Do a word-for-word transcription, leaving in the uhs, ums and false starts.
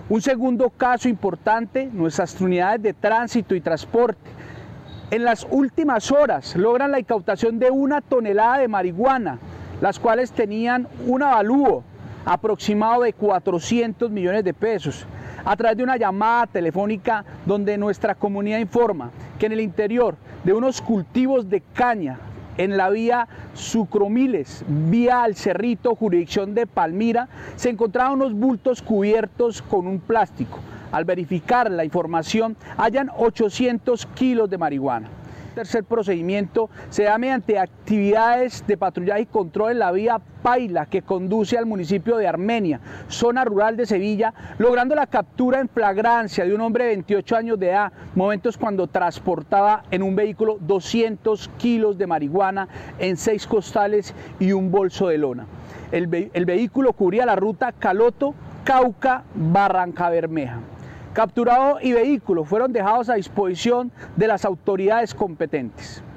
Un segundo caso importante, nuestras unidades de tránsito y transporte. En las últimas horas logran la incautación de una tonelada de marihuana, las cuales tenían un avalúo aproximado de cuatrocientos millones de pesos, a través de una llamada telefónica donde nuestra comunidad informa que en el interior de unos cultivos de caña en la vía Sucromiles, vía al Cerrito, jurisdicción de Palmira, se encontraban unos bultos cubiertos con un plástico. Al verificar la información, hallan ochocientos kilos de marihuana. El tercer procedimiento se da mediante actividades de patrullaje y control en la vía Paila, que conduce al municipio de Armenia, zona rural de Sevilla, logrando la captura en flagrancia de un hombre de veintiocho años de edad, momentos cuando transportaba en un vehículo doscientos kilos de marihuana en seis costales y un bolso de lona. El, ve el vehículo cubría la ruta Caloto, Cauca, Barranca Bermeja. Capturado y vehículo fueron dejados a disposición de las autoridades competentes.